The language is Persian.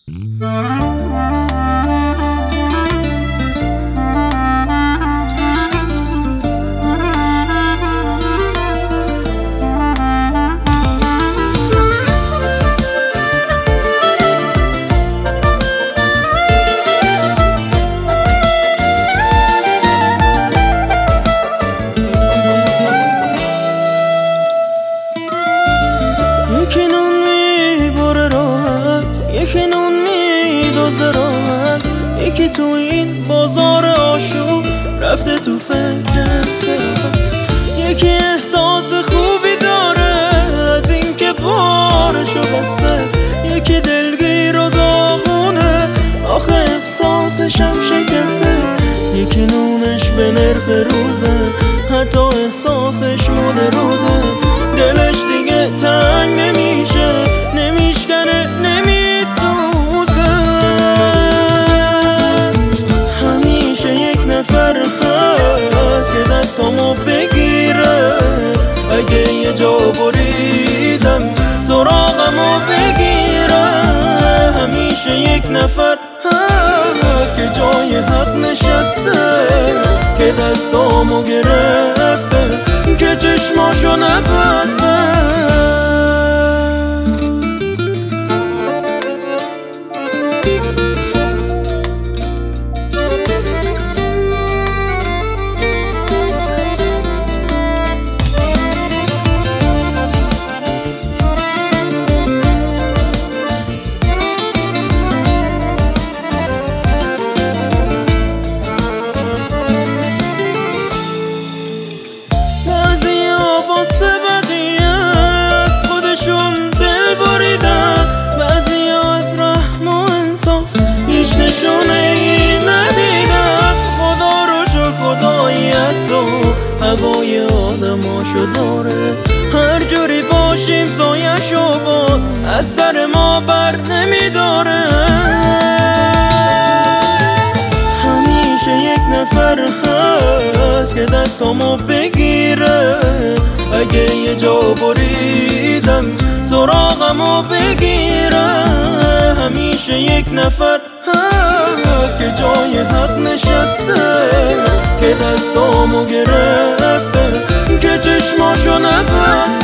یکی نون میبره راحت، یکی نون میدازه راحت، یکی تو این بازار آشوب رفته تو فکر استراحت. یکی احساس خوبی داره از این که بارشو بسته، یکی دلگیر و داغونه آخه احساسش هم شکسته. یکی نونش به نرخ روزه حتی احساسش مود روزه، دلش دیگه تنگ نمیشه نمیشکنه نمیسوزه. همیشه یک نفر هست که دستامو بگیره، اگه یه جا بریدم سراغمو بگیره. همیشه یک نفر هست که جای حق نشسته، که دستامو گرفته که چشماشو نبسته. هوای آدماشو داره، هر جوری باشیم سایه‌شو باز از سر ما بر نمیداره. همیشه یک نفر هست که دستامو بگیره، اگه یه جا بریدم سراغمو بگیره. همیشه یک نفر هست که جای حق نشسته، که دستامو گرفته که چشماشو نبسته.